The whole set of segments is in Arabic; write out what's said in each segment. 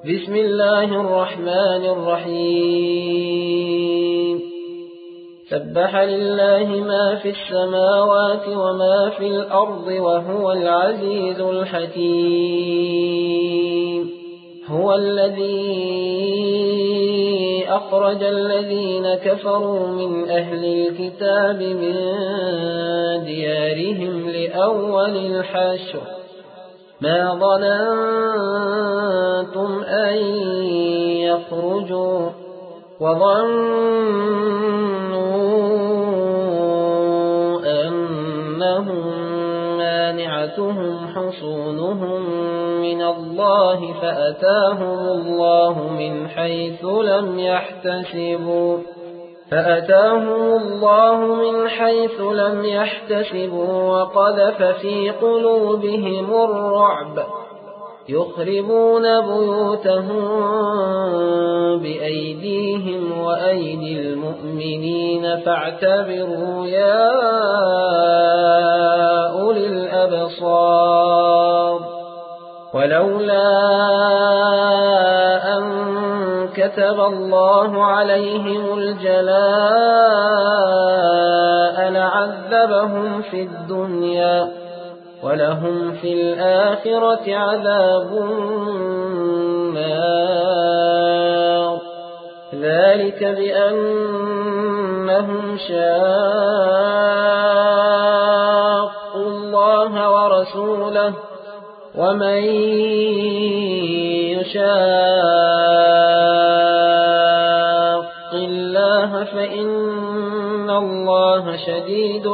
بسم الله الرحمن الرحيم سبح لله ما في السماوات وما في الأرض وهو العزيز الحكيم هو الذي أخرج الذين كفروا من أهل الكتاب من ديارهم لأول الحشر ما ظننتم أن يخرجوا وظنوا أنهم مانعتهم حصونهم من الله فأتاهم الله من حيث لم يحتسبوا وقذف في قلوبهم الرعب يخربون بيوتهم بأيديهم وأيدي المؤمنين فاعتبروا يا أولي الأبصار ولولا أن كتب الله عليهم الجلاء لعذبهم في الدنيا ولهم في الآخرة عذاب النار ذلك بأنهم شاقوا الله ورسوله ومن يشاق الله فإن الله شديد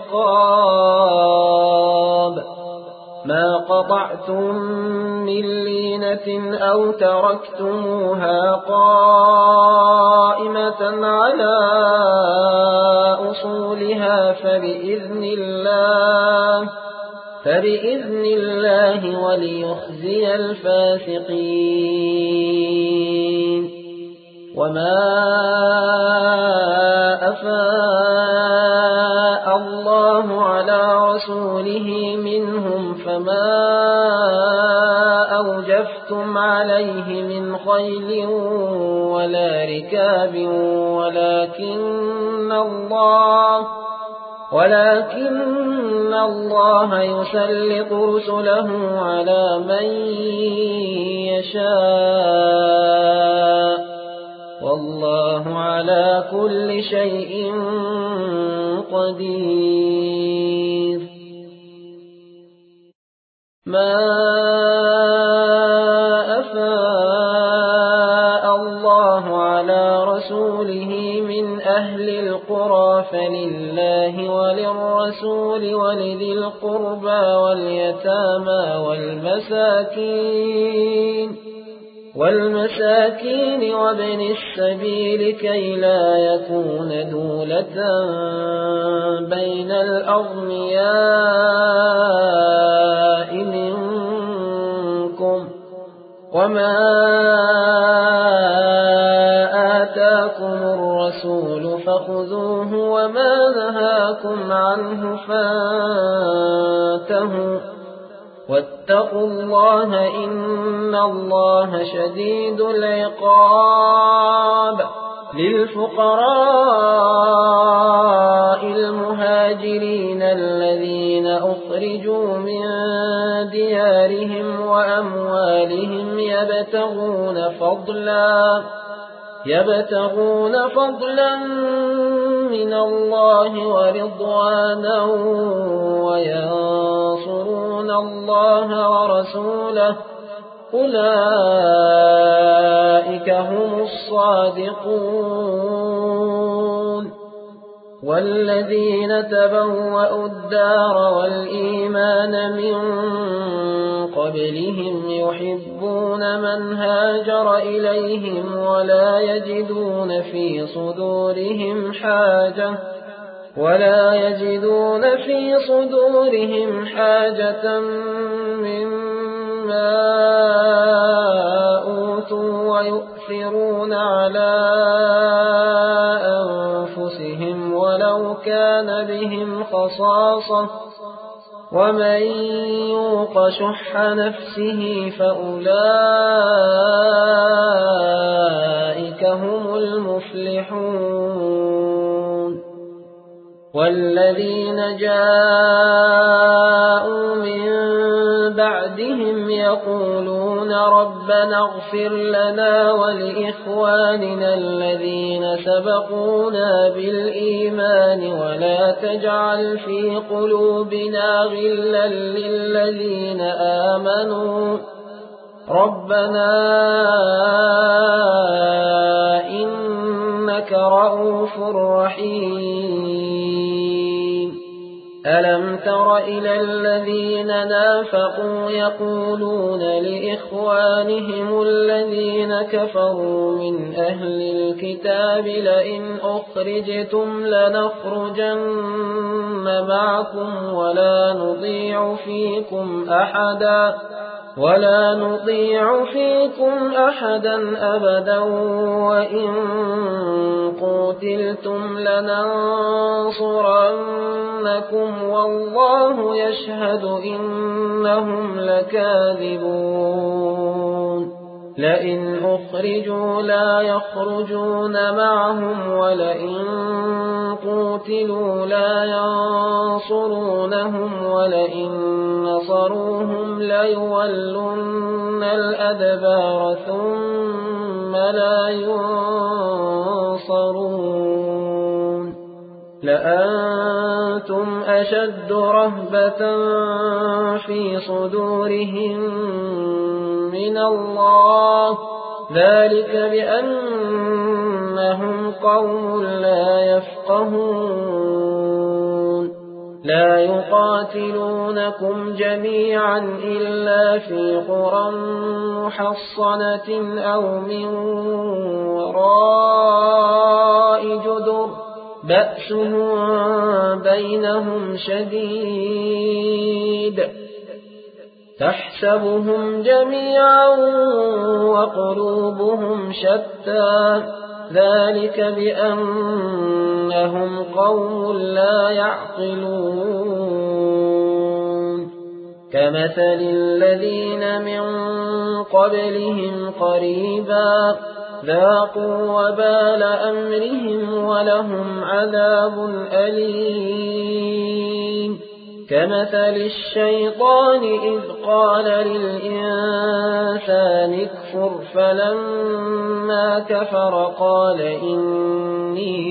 العقاب ما قطعتم من لينة أو تركتموها قائمة على أصولها فبإذن الله وليخزي الفاسقين وما أفاء الله على رسوله منهم فما أوجفتم عليه من خيل ولا ركاب ولكن الله يسلط رسله على من يشاء والله على كل شيء قدير ما أفاء الله على رسوله من أهل القرى فلله وللرسول ولذي القربى واليتامى والمساكين وابن السبيل كي لا يكون دولة بين الأغنياء منكم وما آتاكم الرسول فخذوه وما نهاكم عنه فانتهوا واتقوا الله إن الله شديد العقاب للفقراء المهاجرين الذين أخرجوا من ديارهم وأموالهم يبتغون فضلا من الله ورضوانا وينصرون الله ورسوله أولئك هم الصادقون والذين تبوأوا الدار والإيمان من قبلهم يحبون من هاجر إليهم ولا يجدون في صدورهم حاجة مما أوتوا ويؤثرون على أنفسهم ولو كان بهم خصاصة ومن يوق شح نفسه فأولئك والذين جاءوا من بعدهم يقولون ربنا اغفر لنا ولإخواننا الذين سبقونا بالإيمان ولا تجعل في قلوبنا غلا للذين آمنوا ربنا إنك رؤوف رحيم. ألم تر إلى الذين نافقوا يقولون لإخوانهم الذين كفروا من أهل الكتاب لئن أخرجتم لنخرجن معكم ولا نطيع فيكم أحدا أبدا وإن قتلتم لننصرنكم والله يشهد إنهم لكاذبون. لئن أخرجوا لا يخرجون معهم ولئن قتلوا لا ينصرونهم ولئن نصروهم ليولن الأدبار ثم لا ينصرون. لأنتم أشد رهبة في صدورهم من الله ذلك بأنهم قوم لا يفقهون. لا يقاتلونكم جميعا إلا في قرى محصنة أو من وراء جدر بأسهم بينهم شديد تحسبهم جميعا وقلوبهم شتى ذلك بأنهم قوم لا يعقلون. كمثل الذين من قبلهم قريبا ذاقوا وبال أمرهم ولهم عذاب أليم. كمثل الشيطان إذ قال للإنسان اكفر فلما كفر قال إني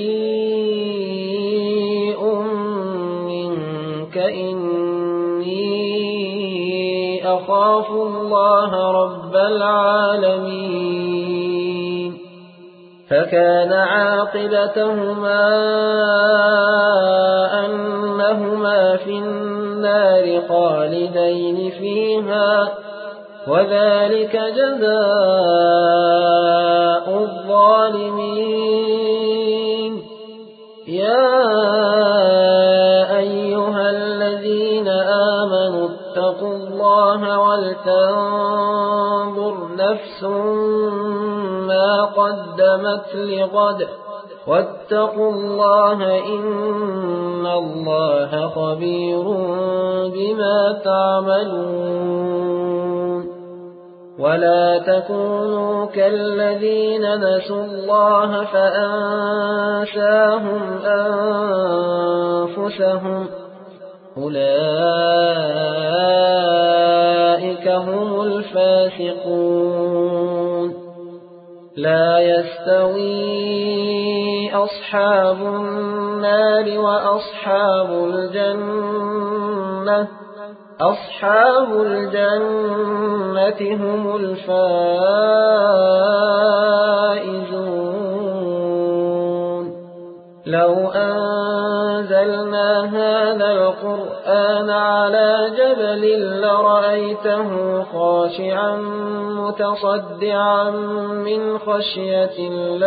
بريء منك إني أخاف الله رب العالمين. فكان عاقبتهما أنهما في النار خالدين فيها وذلك جزاء الظالمين. يا أيها الذين آمنوا اتقوا الله ولتنظر نفس ما قدمت لغد واتقوا الله إن الله خبير بما تعملون. ولا تكونوا كالذين نسوا الله فأنساهم أنفسهم أولئك هم الفاسقون. لا يستوي أصحاب النار وأصحاب الجنة أصحاب الجنة هم الفائزون. لو أنزلنا هذا القرآن على جبل لرأيته خاشعا متصدعا من خشية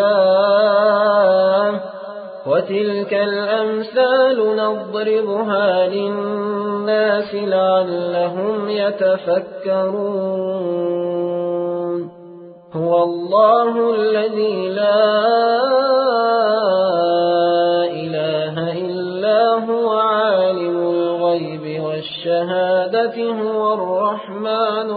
الله وتلك الأمثال نضربها للناس لعلهم يتفكرون. هو الله الذي لا إله إلا هو عالم الغيب والشهادة هو الرحمن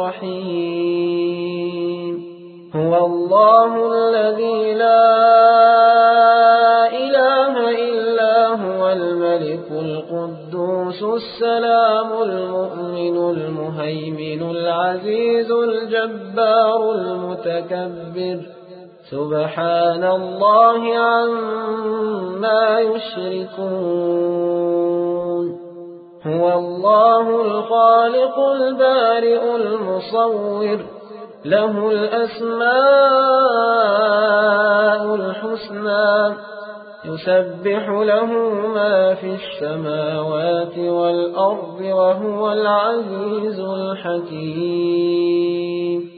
الرحيم. هو الله الذي لا إله إلا هو المهيمن العزيز الجبار المتكبر سبحان الله عما يشركون هو الله الخالق البارئ المصور له الأسماء الحسنى يسبح له ما في السماوات والأرض وهو العزيز الحكيم